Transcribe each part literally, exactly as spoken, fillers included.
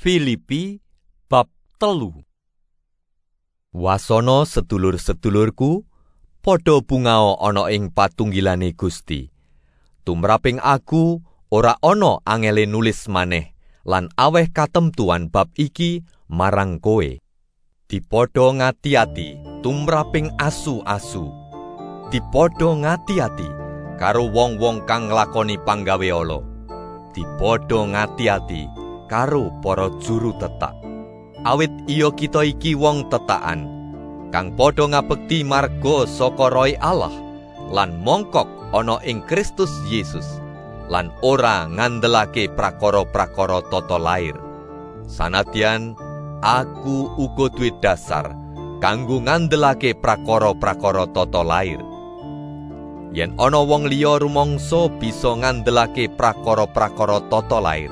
Filipi bab telu. Wasana sedulur-sedulurku, padha bungao ana ing patunggilane Gusti. Tumraping aku ora ana angele nulis maneh lan aweh katemtuan bab iki marang kowe. Dipadha ngati-ati tumraping asu-asu. Dipadha ngati-ati karo wong-wong kang nglakoni panggawe ala. Dipadha ngati-ati karo para juru tetak. Awit iya kita iki wong tetakan, kang padha ngabekti marga saka Roh Allah lan mongkok ana ing Kristus Yesus, lan ora ngandelake prakara-prakara tata lair. Sanadyan aku uga duwe dasar kanggo ngandelake prakara-prakara tata lair. Yen ana wong liya rumangsa bisa ngandelake prakara-prakara tata lair,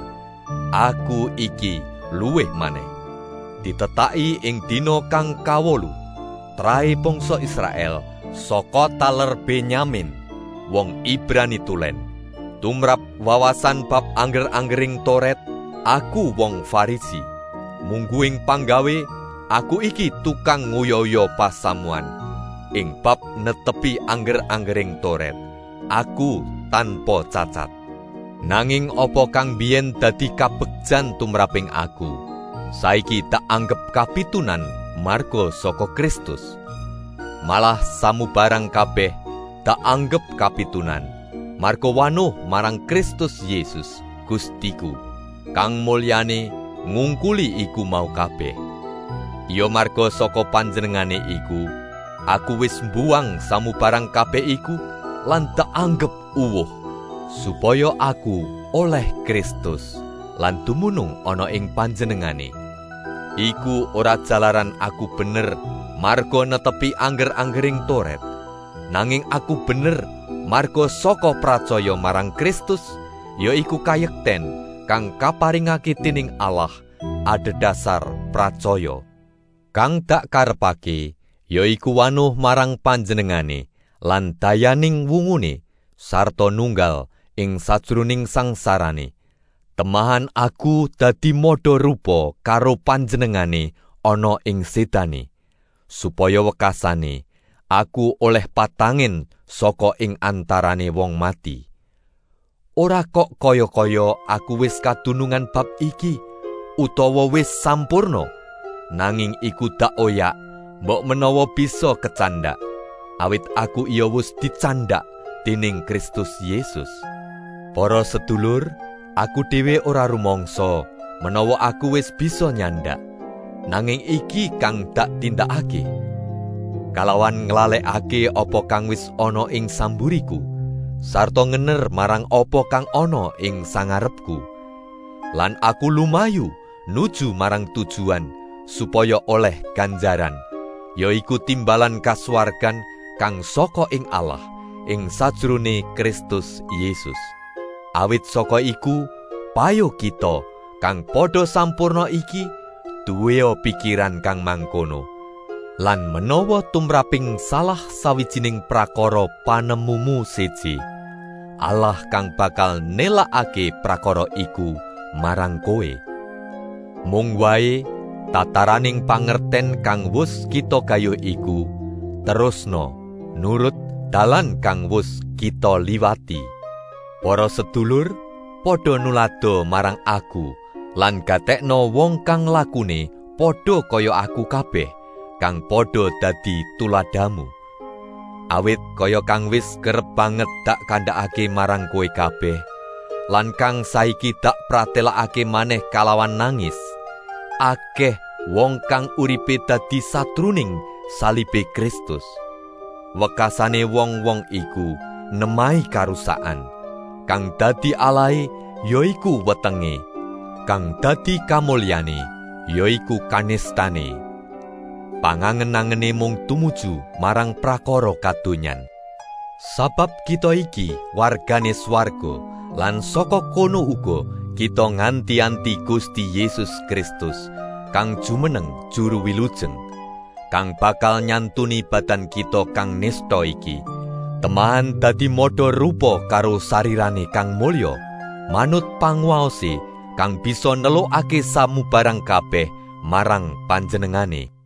aku iki luwih maneh. Ditetaki ing dina kang kawolu, trahe bangsa Israel saka taler Benyamin, wong Ibrani tulen. Tumrap wawasan bab angger-anggering Toret, aku wong Farisi. Mungguing panggawe, aku iki tukang nguyoyo pasamuan. Ing bab netepi angger-anggering Toret, aku tanpa cacat. Nanging apa kang biyen dadi kabegjan tumraping aku, saiki tak anggep kapitunan marga saka Kristus. Malah samubarang kabeh tak anggep kapitunan marga wanuh marang Kristus Yesus Gustiku, kang mulyane ngungkuli iku mau kabeh. Ya marga saka panjenengane iku aku wis mbuwang samubarang kabeh iku lan tak anggep uwuh, supaya aku oleh Kristus lan dumunung ana ing panjenengane. Iku ora jalaran aku bener marga netepi angger-anggering Toret, nanging aku bener marga saka pracaya marang Kristus, yaiku kayekten kang kaparingake dening Allah adhedhasar pracaya. Kang tak karepake yaiku wanuh marang panjenengane lan dayaning wungune sarta nunggal ing sajroning sangsarane. Temahan aku dadi madha rupa karo panjenengane ana ing sedane, supaya wekasane aku oleh patangin saka ing antarane wong mati. Ora kok kaya-kaya aku wis kadunungan bab iki utawa wis sampurna, nanging iku dak oyak mbok menawa bisa kecandak, awit aku iya wis dicandak dening Kristus Yesus. Para sedulur, aku dhewe ora rumangsa menawa aku wis bisa nyandak, nanging iki kang dak tindakake. Kalawan nglalekake apa kang wis ana ing samburiku, sarta ngener marang apa kang ana ing sangarepku. Lan aku lumayu nuju marang tujuan supaya oleh ganjaran, yaiku timbalan kasuwargan kang saka ing Allah ing sajrone Kristus Yesus. Awit saka iku, payo kita kang padha sampurna iki duwe pikiran kang mangkono. Lan menawa tumraping salah sawijining prakara panemumu siji, Allah kang bakal nelakake prakara iku marang kowe. Mung wae tataraning pangerten kang wus kita gayuh iku terusno nurut dalan kang wus kita liwati. Para sedulur, padha nulada marang aku lan gatekno wong kang lakune padha kaya aku kabeh, kang padha dadi tuladamu. Awit kaya kang wis kerep banget dak kandhakake marang kowe kabeh, lan kang saiki dak pratelakake maneh kalawan nangis. Akeh wong kang uripe dadi satruning salibe Kristus. Wekasane wong-wong iku nemahi karusakan, kang dadi alahe yaiku wetenge, kang dadi kamulyane yaiku kanistane. Pangangen-angene mung tumuju marang prakara kadonyan. Sabab kita iki wargane swarga, lan saka kono uga kita nganti-anti Gusti Yesus Kristus, kang jumeneng juru wilujeng, kang bakal nyantuni badan kita kang nista iki, temahan dadi madha rupa karo sarirane kang mulya, manut panguwaose kang bisa nelukake samubarang kabeh marang panjenengane.